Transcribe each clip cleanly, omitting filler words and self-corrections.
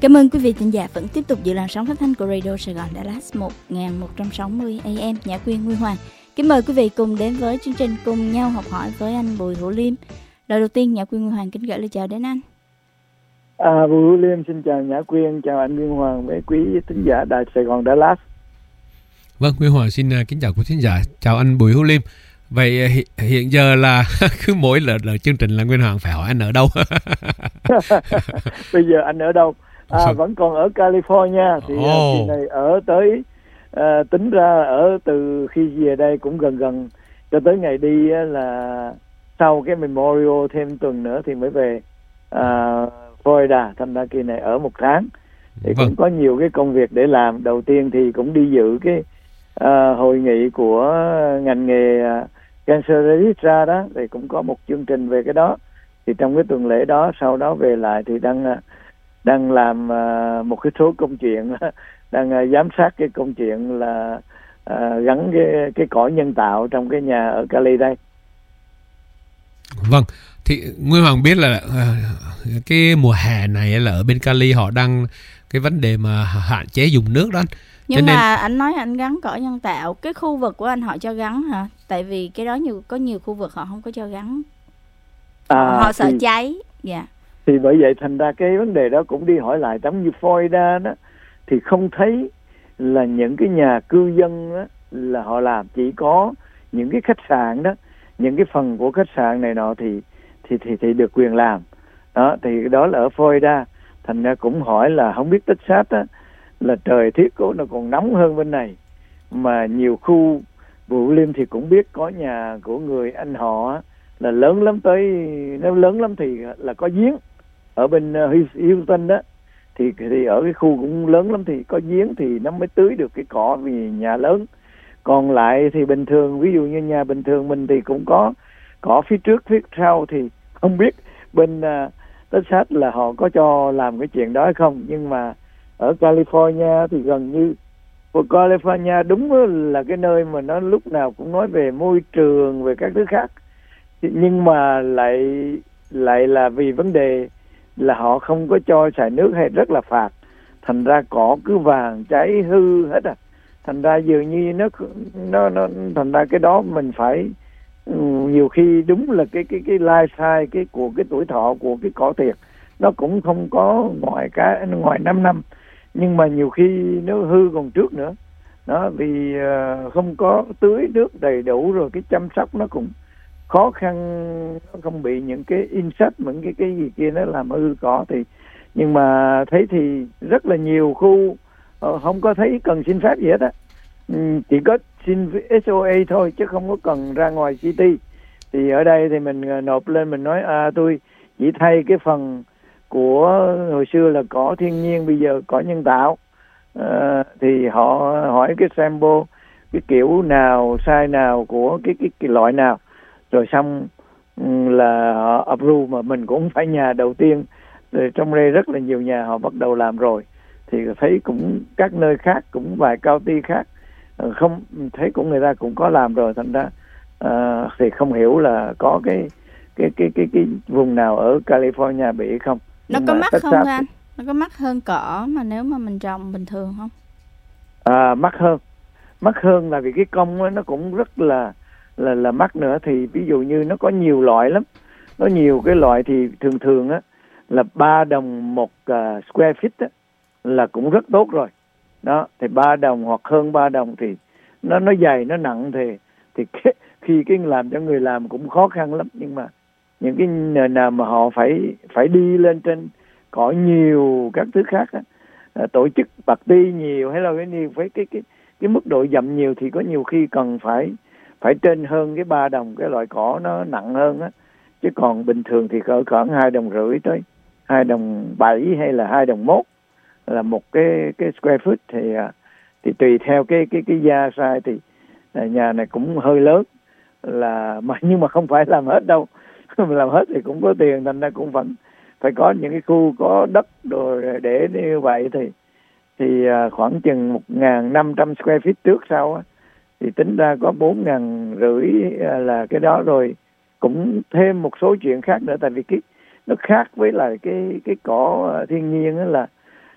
Cảm ơn quý vị thính giả vẫn tiếp tục giữ làn sóng phát thanh của Radio Sài Gòn Dallas 1160 AM. Nhã Quyên, Nguyên Hoàng kính mời quý vị cùng đến với chương trình Cùng Nhau Học Hỏi với anh Bùi Hữu Liêm. Lời đầu tiên, Nhã Quyên, Nguyên Hoàng kính gửi lời chào đến anh. Bùi Hữu Liêm xin chào Nhã Quyên, chào anh Nguyên Hoàng với quý thính giả Đài Sài Gòn Dallas. Vâng, Nguyên Hoàng xin kính chào quý thính giả, chào anh Bùi Hữu Liêm. Vậy hiện giờ là cứ mỗi lần chương trình là Nguyên Hoàng phải hỏi anh ở đâu? Bây giờ anh ở đâu? Vẫn còn ở California. Thì kỳ này ở tới tính ra ở từ khi về đây cũng gần cho tới ngày đi là sau cái Memorial thêm tuần nữa thì mới về Florida. Thành ra kỳ này ở 1 tháng thì cũng có nhiều cái công việc để làm. Đầu tiên thì cũng đi dự cái hội nghị của ngành nghề Cancer Register đó, thì cũng có một chương trình về cái đó. Thì trong cái tuần lễ đó, sau đó về lại thì đang làm một cái số công chuyện, đang giám sát cái công chuyện là gắn cái cỏ nhân tạo trong cái nhà ở Cali đây. Vâng, thì Nguyên Hoàng biết là cái mùa hè này là ở bên Cali họ đang cái vấn đề mà hạn chế dùng nước đó. Nhưng mà anh nói anh gắn cỏ nhân tạo, cái khu vực của anh họ cho gắn hả? Tại vì cái đó có nhiều khu vực họ không có cho gắn. Họ sợ cháy. Dạ. Thì bởi vậy thành ra cái vấn đề đó cũng đi hỏi lại, giống như Florida đó thì không thấy là những cái nhà cư dân đó, là họ làm, chỉ có những cái khách sạn đó, những cái phần của khách sạn này nọ thì được quyền làm. Đó, thì đó là ở Florida. Thành ra cũng hỏi là không biết Texas á, là trời tiết của nó còn nóng hơn bên này, mà nhiều khu Vũ Liêm thì cũng biết có nhà của người anh họ là lớn lắm, nếu lớn lắm thì là có giếng ở bên Houston đó, thì ở cái khu cũng lớn lắm thì có giếng thì nó mới tưới được cái cỏ vì nhà lớn. Còn lại thì bình thường, ví dụ như nhà bình thường mình thì cũng có cỏ phía trước phía sau, thì không biết bên Texas là họ có cho làm cái chuyện đó hay không. Nhưng mà ở California thì gần như California đúng là cái nơi mà nó lúc nào cũng nói về môi trường, về các thứ khác, nhưng mà lại là vì vấn đề là họ không có cho xài nước hay rất là phạt, thành ra cỏ cứ vàng cháy hư hết. Thành ra dường như nó thành ra cái đó mình phải nhiều khi đúng là cái lifestyle của cái tuổi thọ của cái cỏ thiệt nó cũng không có ngoài 5 năm, nhưng mà nhiều khi nó hư còn trước nữa đó, vì không có tưới nước đầy đủ, rồi cái chăm sóc nó cũng khó khăn, nó không bị những cái insect, những cái gì kia nó làm hư cỏ. Thì nhưng mà thấy thì rất là nhiều khu không có thấy cần xin phép gì hết á, chỉ có xin SOA thôi chứ không có cần ra ngoài city. Thì ở đây thì mình nộp lên, mình nói tôi chỉ thay cái phần của hồi xưa là cỏ thiên nhiên, bây giờ cỏ nhân tạo. Thì họ hỏi cái sample, cái kiểu nào, size nào của cái loại nào, rồi xong là họ approve, mà mình cũng phải nhà đầu tiên. Rồi trong đây rất là nhiều nhà họ bắt đầu làm rồi, thì thấy cũng các nơi khác, cũng vài county khác không thấy cũng người ta cũng có làm rồi. Thành ra thì không hiểu là có cái vùng nào ở California bị không. Nó có mắc không anh? Nó có mắc hơn cỏ mà nếu mà mình trồng bình thường không? Mắc hơn là vì cái công nó cũng rất là mắc nữa. Thì ví dụ như nó có nhiều loại lắm, nó nhiều cái loại thì thường á là $3 một square feet á, là cũng rất tốt rồi đó. Thì $3 hoặc hơn $3 thì nó dày, nó nặng, thì khi cái làm cho người làm cũng khó khăn lắm. Nhưng mà những cái nào mà họ phải đi lên trên cỏ nhiều các thứ khác á, tổ chức party nhiều, hay là cái mức độ dặm nhiều, thì có nhiều khi cần phải trên hơn cái $3, cái loại cỏ nó nặng hơn á. Chứ còn bình thường thì cỡ khoảng $2.50 tới $2.7 hay là $2.1 là một cái square foot. Thì tùy theo cái da size, thì nhà này cũng hơi lớn nhưng mà không phải làm hết đâu. Làm hết thì cũng có tiền, thành ra cũng vẫn phải có những cái khu có đất rồi để như vậy. Thì khoảng chừng 1.500 square feet trước sau á, thì tính ra có 4.500 là cái đó. Rồi cũng thêm một số chuyện khác nữa, tại vì nó khác với lại cái cỏ thiên nhiên đó, là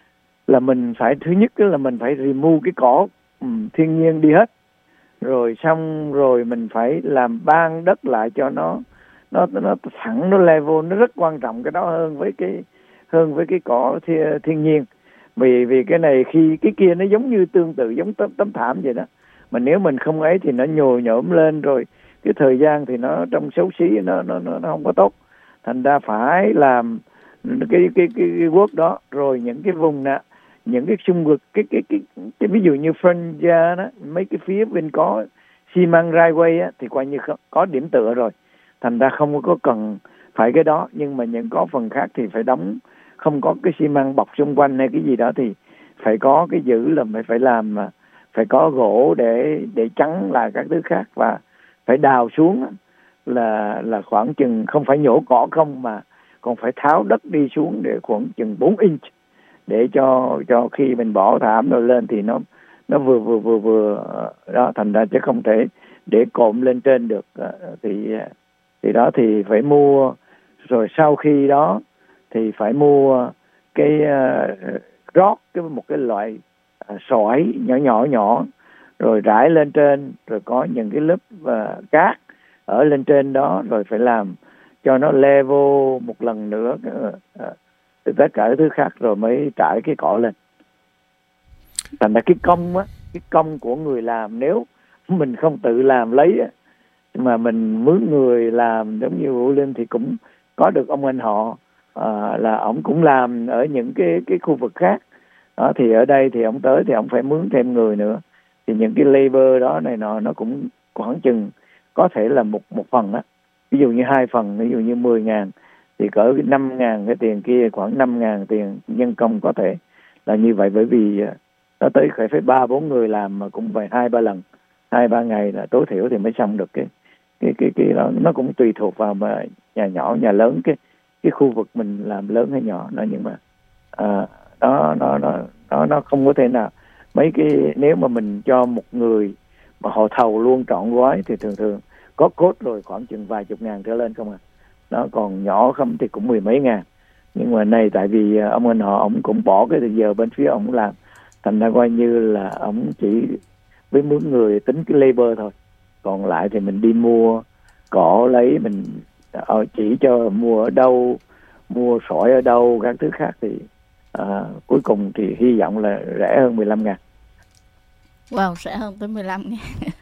là mình phải, thứ nhất là mình phải remove cái cỏ thiên nhiên đi hết, rồi xong rồi mình phải làm ban đất lại cho nó thẳng, nó level, nó rất quan trọng cái đó hơn với cái cỏ thiên nhiên. Vì cái này khi cái kia nó giống như tương tự giống tấm thảm vậy đó, mà nếu mình không ấy thì nó nhồi nhổm lên, rồi cái thời gian thì nó trông xấu xí, nó không có tốt. Thành ra phải làm cái work đó. Rồi những cái vùng những cái xung vực, cái ví dụ như Frontier đó, mấy cái phía bên có xi măng railway á, thì coi như có điểm tựa rồi, thành ra không có cần phải cái đó. Nhưng mà những có phần khác thì phải đóng, không có cái xi măng bọc xung quanh hay cái gì đó thì phải có cái giữ là phải làm, phải có gỗ để chắn lại các thứ khác, và phải đào xuống là khoảng chừng không phải nhổ cỏ không, mà còn phải tháo đất đi xuống để khoảng chừng 4 inch, để cho khi mình bỏ thảm rồi lên thì nó vừa đó. Thành ra chứ không thể để cộm lên trên được. Thì đó thì phải mua. Rồi sau khi đó thì phải mua cái rót một cái loại sỏi nhỏ rồi rải lên trên, rồi có những cái lớp cát ở lên trên đó, rồi phải làm cho nó level một lần nữa tất cả thứ khác, rồi mới trải cái cỏ lên. Thành ra cái công của người làm, nếu mình không tự làm lấy mà mình mướn người làm giống như Vũ Linh, thì cũng có được ông anh họ là ổng cũng làm ở những cái khu vực khác đó, thì ở đây thì ổng tới thì ổng phải mướn thêm người nữa, thì những cái labor đó này nọ nó cũng khoảng chừng có thể là một phần á, ví dụ như 2 phần, ví dụ như 10.000 thì cỡ 5.000 cái tiền kia, khoảng 5.000 tiền nhân công có thể là như vậy. Bởi vì nó tới phải 3-4 người làm mà cũng phải 2-3 lần, 2-3 ngày là tối thiểu thì mới xong được cái đó. Nó cũng tùy thuộc vào mà nhà nhỏ nhà lớn, cái khu vực mình làm lớn hay nhỏ nó, nhưng mà nó không có thể nào mấy cái, nếu mà mình cho một người mà họ thầu luôn trọn gói thì thường có cốt rồi khoảng chừng vài chục ngàn trở lên không à. Nó còn nhỏ không thì cũng 10 mấy ngàn. Nhưng mà này tại vì ông anh họ ông cũng bỏ cái thời giờ bên phía ông làm, thành ra coi như là ông chỉ với mướn người tính cái labor thôi, còn lại thì mình đi mua cỏ lấy, mình chỉ cho mua ở đâu, mua sỏi ở đâu, các thứ khác thì cuối cùng thì hy vọng là rẻ hơn 15.000. Wow, rẻ hơn tới 15.000.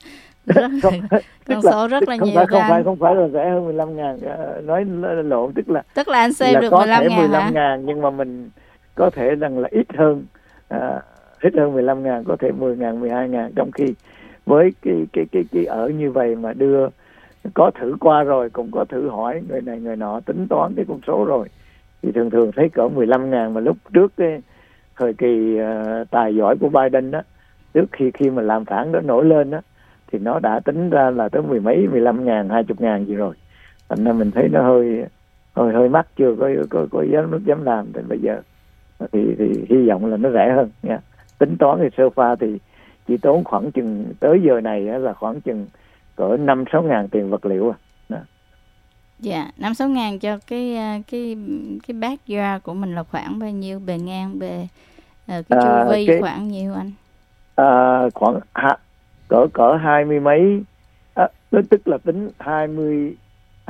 Con số rất là nhiều. Không phải là rẻ hơn 15.000, nói lộn, tức là anh xem được 15.000 hả? Nhưng mà mình có thể rằng là ít hơn 15.000, có thể 10.000, 12.000, trong khi với cái ở như vậy mà đưa, có thử qua rồi, cũng có thử hỏi người này người nọ tính toán cái con số rồi, thì thường thấy cỡ 15.000. Mà lúc trước cái thời kỳ tài giỏi của Biden đó, trước khi mà làm phản đó nổi lên đó, thì nó đã tính ra là tới 10 mấy, 15.000, 20.000 gì rồi. Thành ra mình thấy nó hơi mắc, chưa có dám làm. Thì bây giờ thì hy vọng là nó rẻ hơn nha. Tính toán thì sơ pha thì chỉ tốn khoảng chừng tới giờ này là khoảng chừng cỡ 5-6 ngàn tiền vật liệu à. Dạ, 5-6 ngàn cho cái backyard của mình là khoảng bao nhiêu, bề ngang, bề cái chu vi khoảng nhiêu anh? Khoảng cỡ 20 mấy, tức là tính 20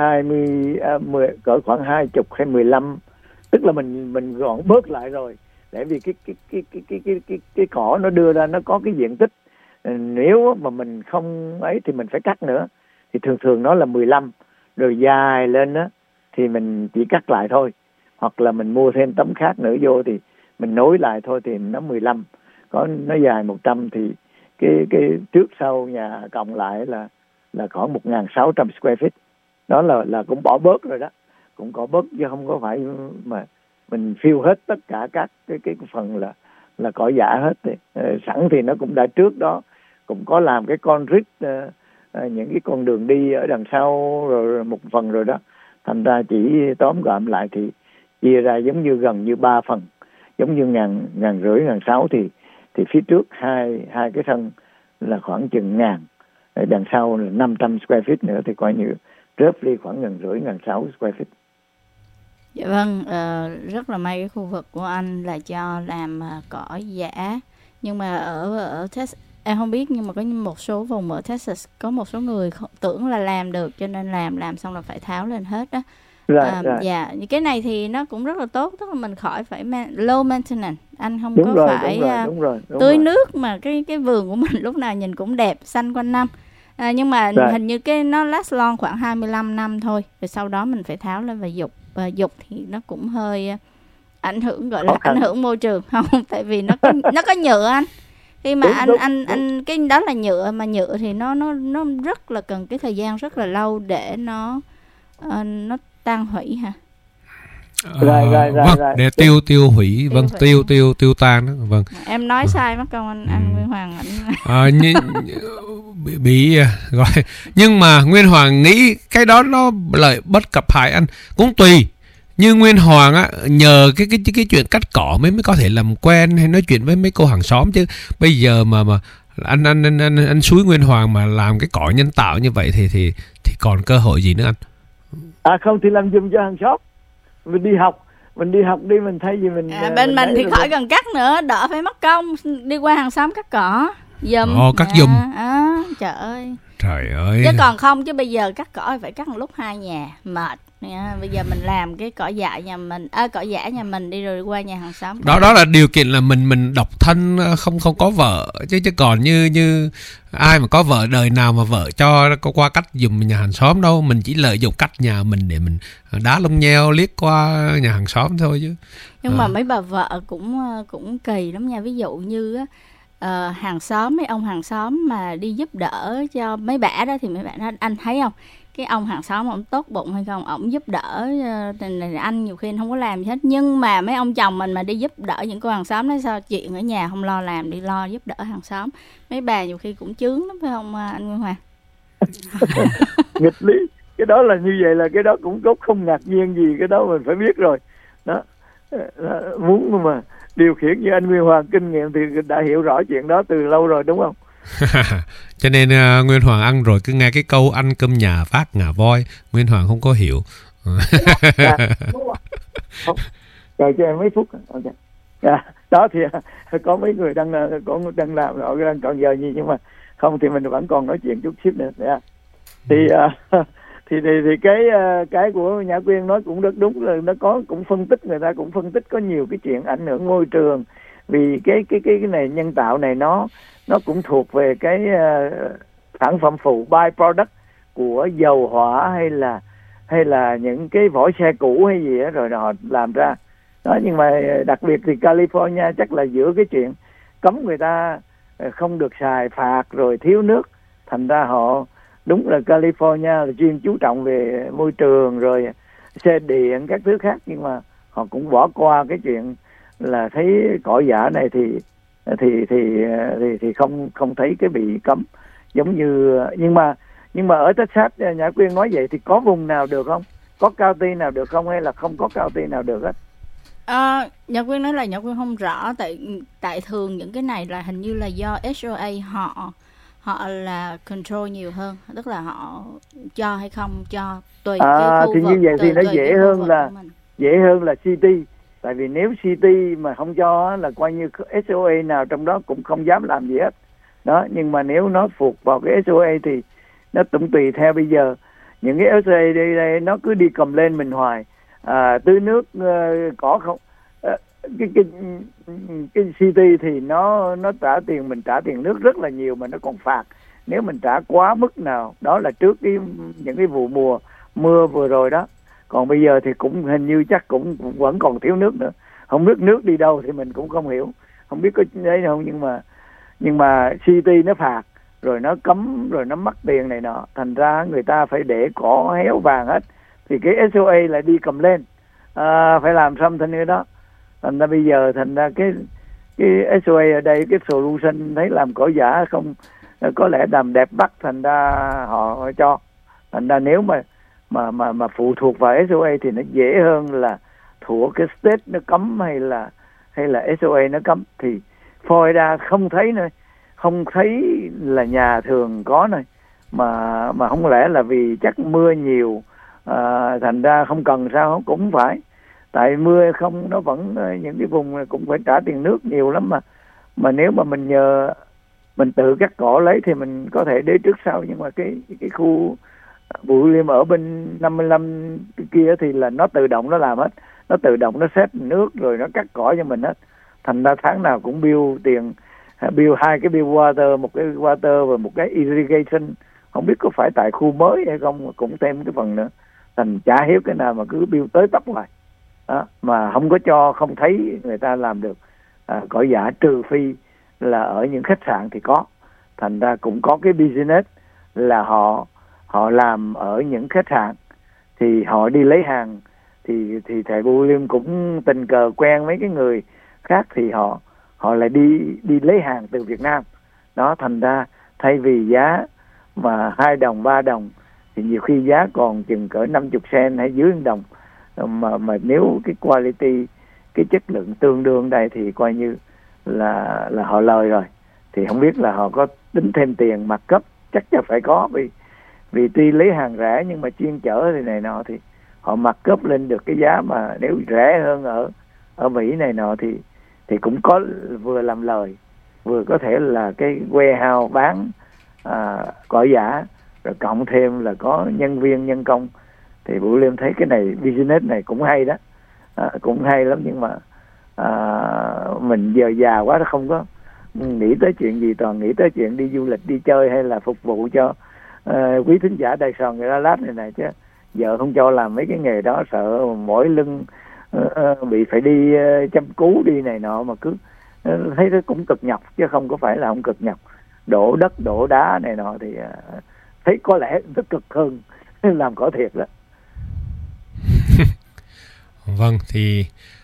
cỡ khoảng 20 hay 15, tức là mình gọn bớt lại rồi, để vì cái cỏ nó đưa ra nó có cái diện tích, nếu mà mình không ấy thì mình phải cắt nữa, thì thường nó là 15, rồi dài lên á thì mình chỉ cắt lại thôi, hoặc là mình mua thêm tấm khác nữa vô thì mình nối lại thôi, thì nó 15. Có nó dài 100 thì cái trước sau nhà cộng lại là khoảng 1.600 square feet. Đó là cũng bỏ bớt rồi đó, cũng có bớt chứ không có phải mà mình fill hết tất cả các cái phần là cỏ giả hết. Thì sẵn thì nó cũng đã trước đó cũng có làm cái concrete, những cái con đường đi ở đằng sau rồi một phần rồi đó. Thành ra chỉ tóm gọn lại thì chia ra giống như gần như 3 phần, giống như 1.500, 1.600 thì phía trước hai cái sân là khoảng chừng 1.000, đằng sau là 500 square feet nữa, thì coi như roughly khoảng 1.500, 1.600 square feet. Dạ vâng, rất là may cái khu vực của anh là cho làm cỏ giả. Nhưng mà ở Texas, em không biết, nhưng mà có một số vùng ở Texas có một số người tưởng là làm được, cho nên làm xong là phải tháo lên hết đó. Dạ, cái này thì nó cũng rất là tốt, tức là mình khỏi phải low maintenance, anh không đúng có rồi, phải tưới nước, mà cái vườn của mình lúc nào nhìn cũng đẹp, xanh quanh năm. Nhưng mà hình như cái nó last long khoảng 25 năm thôi, rồi sau đó mình phải tháo lên và dục. Và dục thì nó cũng hơi ảnh hưởng, gọi là ảnh hưởng môi trường không, tại vì nó có nhựa anh. Khi mà anh cái đó là nhựa, mà nhựa thì nó rất là cần cái thời gian rất là lâu để nó tan hủy hả? Vâng, để tiêu hủy, vâng, tiêu tan đó, vâng. Em nói sai mất công anh Nguyên Hoàng ảnh bị gọi. Nhưng mà Nguyên Hoàng nghĩ cái đó nó lợi bất cập hại anh cũng tùy. Như Nguyên Hoàng á, nhờ cái chuyện cắt cỏ mới có thể làm quen hay nói chuyện với mấy cô hàng xóm, chứ bây giờ mà anh xúi Nguyên Hoàng mà làm cái cỏ nhân tạo như vậy thì còn cơ hội gì nữa anh? Không thì làm giùm cho hàng xóm. Mình đi học đi, mình thấy gì mình bên mình thì khỏi cần cắt nữa, đỡ phải mất công đi qua hàng xóm cắt cỏ giùm. Cắt giùm. Trời ơi. Chứ còn không, chứ bây giờ cắt cỏ phải cắt một lúc 2 nhà mệt. Bây giờ mình làm cái cỏ dại nhà mình, cỏ giả nhà mình đi rồi qua nhà hàng xóm. Đó là điều kiện là mình độc thân, không có vợ, chứ còn như ai mà có vợ, đời nào mà vợ cho qua cắt giùm nhà hàng xóm đâu. Mình chỉ lợi dụng cắt nhà mình để mình đá lông nheo liếc qua nhà hàng xóm thôi chứ. Nhưng mà mấy bà vợ cũng kỳ lắm nha. Ví dụ như hàng xóm, mấy ông hàng xóm mà đi giúp đỡ cho mấy bả đó, thì mấy bả đó, anh thấy không, cái ông hàng xóm ông tốt bụng hay không, ổng giúp đỡ anh nhiều khi không có làm gì hết. Nhưng mà mấy ông chồng mình mà đi giúp đỡ những cô hàng xóm, nói sao chuyện ở nhà không lo làm, đi lo giúp đỡ hàng xóm. Mấy bà nhiều khi cũng chướng lắm, phải không anh Nguyên Hoàng? Nghịch lý. Cái đó là như vậy, là cái đó cũng không ngạc nhiên gì, cái đó mình phải biết rồi đó. Muốn mà điều khiển như anh Nguyên Hoàng kinh nghiệm thì đã hiểu rõ chuyện đó từ lâu rồi, đúng không? Cho nên Nguyên Hoàng ăn rồi cứ nghe cái câu ăn cơm nhà phát ngà voi, Nguyên Hoàng không có hiểu. Rồi cho em mấy phút. Đó thì có mấy người đang làm, họ đang còn giờ gì, nhưng mà không thì mình vẫn còn nói chuyện chút xíu nữa. Thì cái của Nhã Quyên nói cũng rất đúng, là nó có cũng phân tích, người ta cũng phân tích có nhiều cái chuyện ảnh hưởng môi trường, vì cái này nhân tạo này nó cũng thuộc về cái sản phẩm phụ, byproduct của dầu hỏa hay là những cái vỏ xe cũ hay gì đó, rồi họ làm ra đó. Nhưng mà đặc biệt thì California chắc là giữa cái chuyện cấm người ta không được xài, phạt rồi thiếu nước, thành ra họ đúng là California là chuyên chú trọng về môi trường rồi xe điện các thứ khác, nhưng mà họ cũng bỏ qua cái chuyện là thấy cỏ giả này thì không thấy cái bị cấm giống như. Nhưng mà ở Texas, Nhã Quyên nói vậy thì có vùng nào được không, có county nào được không, hay là không có county nào được hết? Nhã Quyên nói là Nhã Quyên không rõ, tại thường những cái này là hình như là do SOA họ là control nhiều hơn, tức là họ cho hay không cho tùy cái khu thì vực. Như vậy thì nó dễ hơn là city. Tại vì nếu city mà không cho là coi như SOA nào trong đó cũng không dám làm gì hết đó. Nhưng mà nếu nó thuộc vào cái SOA thì nó cũng tùy theo. Bây giờ những cái SOA đây nó cứ đi cầm lên mình hoài, tưới nước cỏ không. Cái city thì nó trả tiền, mình trả tiền nước rất là nhiều, mà nó còn phạt nếu mình trả quá mức nào. Đó là trước những cái vụ mùa mưa vừa rồi đó. Còn bây giờ thì cũng hình như chắc cũng vẫn còn thiếu nước nữa. Không biết nước đi đâu thì mình cũng không hiểu, không biết có đấy không. Nhưng mà city nó phạt rồi nó cấm rồi nó mất tiền này nọ, thành ra người ta phải để cỏ héo vàng hết, thì cái SOA lại đi cầm lên phải làm something nữa đó. Thành ra bây giờ cái SOA ở đây, cái solution thấy làm cỏ giả không có lẽ làm đẹp mắt, thành ra họ cho. Thành ra nếu mà phụ thuộc vào SOA thì nó dễ hơn là thuộc cái state nó cấm hay là SOA nó cấm. Thì Florida không thấy là nhà thường có này, mà không lẽ là vì chắc mưa nhiều thành ra không cần sao cũng phải. tại mưa không nó vẫn những cái vùng cũng phải trả tiền nước nhiều lắm mà nếu mà mình nhờ mình tự cắt cỏ lấy thì mình có thể để trước sau, nhưng mà cái khu bụi liêm ở bên 55 kia thì là nó tự động nó làm hết, nó tự động nó xếp nước rồi nó cắt cỏ cho mình hết, thành ra tháng nào cũng bill tiền, bill hai cái bill water, một cái water và một cái irrigation, không biết có phải tại khu mới hay không cũng thêm cái phần nữa, thành chả hiếu cái nào mà cứ bill tới tấp hoài đó, mà không có cho, không thấy người ta làm được cỏ giả, trừ phi là ở những khách sạn thì có, thành ra cũng có cái business là họ làm ở những khách sạn thì họ đi lấy hàng, thì thầy William cũng tình cờ quen mấy cái người khác thì họ lại đi lấy hàng từ Việt Nam đó, thành ra thay vì giá mà 2 đồng 3 đồng thì nhiều khi giá còn chừng cỡ 50 cent hay dưới 1 đồng, mà nếu cái quality, cái chất lượng tương đương đây thì coi như là họ lời rồi. Thì không biết là họ có tính thêm tiền mặt cấp, chắc chắn phải có, vì tuy lấy hàng rẻ nhưng mà chuyên chở thì này nọ thì họ mặt cấp lên được cái giá mà nếu rẻ hơn ở Mỹ này nọ thì cũng có, vừa làm lời vừa có thể là cái warehouse bán cỏ giả, rồi cộng thêm là có nhân viên nhân công, thì Vũ Liêm thấy cái này business này cũng hay đó, cũng hay lắm, nhưng mà mình giờ già quá nó không có nghĩ tới chuyện gì, toàn nghĩ tới chuyện đi du lịch, đi chơi hay là phục vụ cho quý thính giả Đài Sòn người Đà Lạt này chứ vợ không cho làm mấy cái nghề đó, sợ mỏi lưng bị phải đi chăm cứu đi này nọ, mà cứ thấy nó cũng cực nhọc chứ không có phải là không cực nhọc, đổ đất đổ đá này nọ thì thấy có lẽ nó cực hơn làm cỏ thiệt đó. Vâng, thì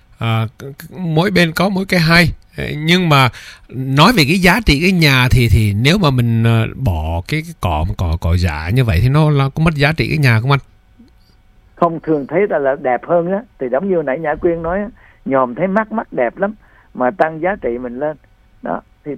mỗi bên có mỗi cái hay, nhưng mà nói về cái giá trị cái nhà thì nếu mà mình bỏ cái cỏ giả như vậy thì nó có mất giá trị cái nhà không anh? Không, thường thấy là đẹp hơn á, thì giống như nãy Nhã Quyên nói, nhòm thấy mắt đẹp lắm mà tăng giá trị mình lên đó, thì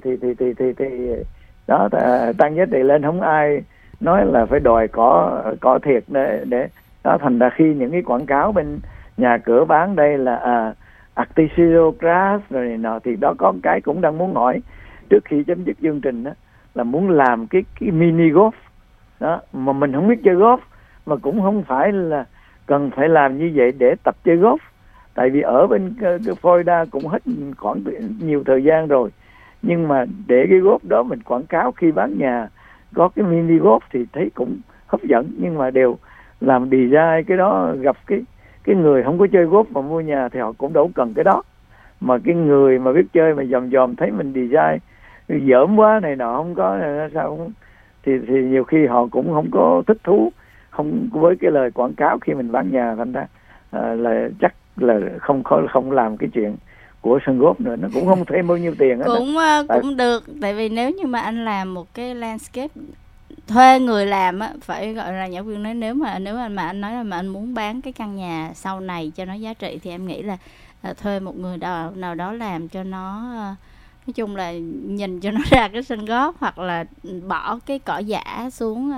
đó, tăng giá trị lên, không ai nói là phải đòi cỏ thiệt để đó, thành ra khi những cái quảng cáo bên nhà cửa bán đây là artificial grass rồi này nọ, thì đó có cái cũng đang muốn hỏi trước khi chấm dứt chương trình đó, là muốn làm cái mini golf đó, mà mình không biết chơi golf, mà cũng không phải là cần phải làm như vậy để tập chơi golf, tại vì ở bên Florida cũng hết khoảng nhiều thời gian rồi, nhưng mà để cái golf đó mình quảng cáo khi bán nhà có cái mini golf thì thấy cũng hấp dẫn, nhưng mà đều làm design cái đó, gặp cái người không có chơi golf mà mua nhà thì họ cũng đâu cần cái đó, mà cái người mà biết chơi mà dòm thấy mình design dởm quá này nọ không có sao không, thì nhiều khi họ cũng không có thích thú không với cái lời quảng cáo khi mình bán nhà, thành ra là chắc là không làm cái chuyện của sân golf nữa, nó cũng không thêm bao nhiêu tiền hết. Cũng được, tại vì nếu như mà anh làm một cái landscape, thuê người làm á, phải gọi là Nhã Quyên nói, nếu mà anh nói là mà anh muốn bán cái căn nhà sau này cho nó giá trị thì em nghĩ là thuê một người nào đó làm cho nó, nói chung là nhìn cho nó ra cái sân golf, hoặc là bỏ cái cỏ giả xuống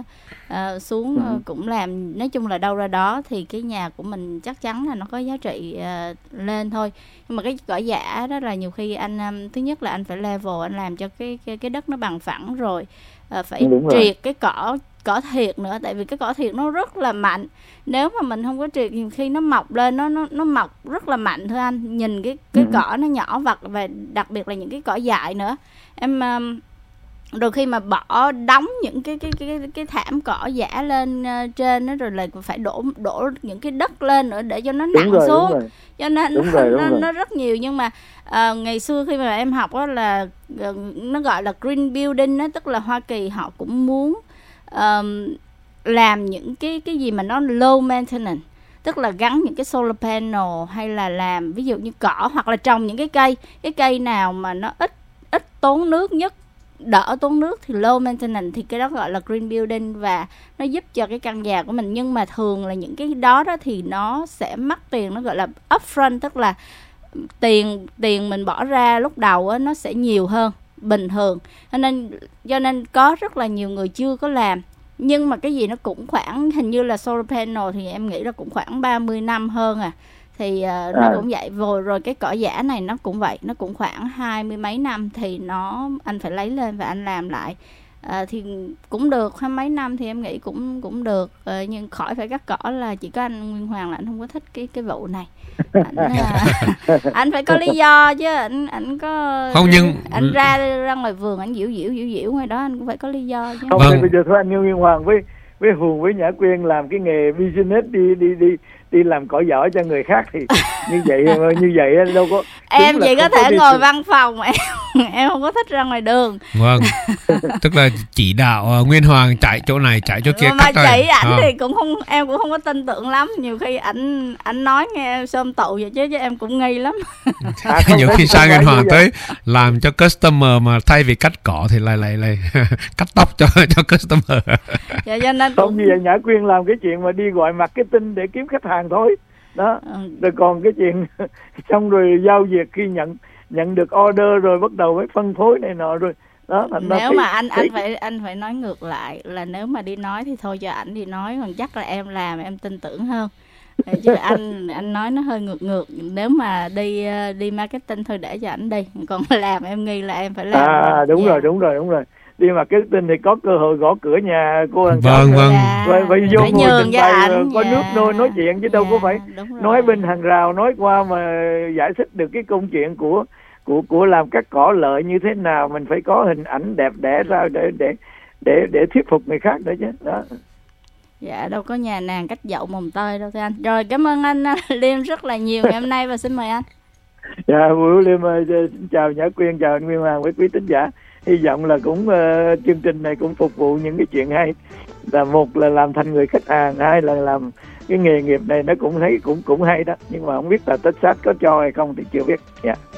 cũng làm, nói chung là đâu ra đó thì cái nhà của mình chắc chắn là nó có giá trị lên thôi. Nhưng mà cái cỏ giả đó là nhiều khi anh thứ nhất là anh phải level, anh làm cho cái đất nó bằng phẳng rồi, phải triệt cái cỏ thiệt nữa, tại vì cái cỏ thiệt nó rất là mạnh, nếu mà mình không có triệt nhiều khi nó mọc lên, nó mọc rất là mạnh thôi anh, nhìn cái cỏ nó nhỏ vặt, và đặc biệt là những cái cỏ dại nữa. Em đôi khi mà bỏ đóng những cái thảm cỏ giả lên trên đó, rồi là phải đổ những cái đất lên nữa để cho nó nặng xuống, cho nên nó rất nhiều. Nhưng mà ngày xưa khi mà em học đó là nó gọi là green building đó, tức là Hoa Kỳ họ cũng muốn làm những cái gì mà nó low maintenance, tức là gắn những cái solar panel, hay là làm ví dụ như cỏ, hoặc là trồng những cái cây nào mà nó ít tốn nước nhất, đỡ tốn nước thì low maintenance, thì cái đó gọi là green building, và nó giúp cho cái căn nhà của mình. Nhưng mà thường là những cái đó thì nó sẽ mất tiền, nó gọi là upfront, tức là tiền mình bỏ ra lúc đầu á, nó sẽ nhiều hơn bình thường, cho nên có rất là nhiều người chưa có làm. Nhưng mà cái gì nó cũng khoảng, hình như là solar panel thì em nghĩ là cũng khoảng 30 năm hơn Thì nó cũng vậy. Rồi cái cỏ giả này nó cũng vậy, nó cũng khoảng 20 mấy năm thì anh phải lấy lên và anh làm lại. Thì cũng được, 20 mấy năm thì em nghĩ cũng được. Nhưng khỏi phải cắt cỏ là chỉ có anh Nguyên Hoàng là anh không có thích cái vụ này. Anh phải có lý do chứ, anh có không, nhưng anh ra ngoài vườn anh diễu ngoài đó anh cũng phải có lý do chứ. Không, bây giờ thôi anh Nguyên Hoàng với Hùng với Nhã Quyên làm cái nghề business đi làm cỏ giỏ cho người khác thì như vậy đâu có. Em chỉ có thể ngồi văn phòng, em không có thích ra ngoài đường. Vâng. Tức là chỉ đạo Nguyên Hoàng chạy chỗ này chạy chỗ kia. Mà chỉ ảnh thì em cũng không có tin tưởng lắm. Nhiều khi ảnh nói nghe em xôm tụ vậy chứ em cũng nghi lắm. Nhiều khi sai Nguyên Hoàng tới làm cho customer mà thay vì cắt cỏ thì lại cắt tóc cho customer. Dạ, cho nên không như vậy Nhã Quyên làm cái chuyện mà đi gọi marketing để kiếm khách hàng thôi đó. Rồi còn cái chuyện xong rồi giao việc khi nhận được order rồi bắt đầu mới phân phối này nọ rồi đó. Nếu mà anh phải nói ngược lại là nếu mà đi nói thì thôi cho ảnh đi nói, còn chắc là em làm em tin tưởng hơn. Chứ anh nói nó hơi ngược. Nếu mà đi marketing thôi để cho ảnh đi, còn làm em nghi là em phải làm. Đúng rồi. Đi marketing thì có cơ hội gõ cửa nhà cô hàng xóm. Vâng. Phải vô ngồi trên tay có nước nói chuyện chứ đâu có phải nói bên hàng rào nói qua mà giải thích được cái câu chuyện của làm cắt cỏ lợi như thế nào. Mình phải có hình ảnh đẹp đẽ ra để thuyết phục người khác nữa chứ đó. Dạ, đâu có nhà nàng cách dậu mồng tơi đâu thưa anh. Rồi, cảm ơn anh Liêm rất là nhiều ngày hôm nay và xin mời anh. Dạ, Bùi Liêm xin chào Nhã Quyên, chào anh Nguyên Hoàng với quý thính giả. Hy vọng là cũng chương trình này cũng phục vụ những cái chuyện hay. Là một là làm thành người khách hàng, hai là làm cái nghề nghiệp này nó cũng thấy cũng hay đó. Nhưng mà không biết là Texas có cho hay không thì chưa biết. Dạ.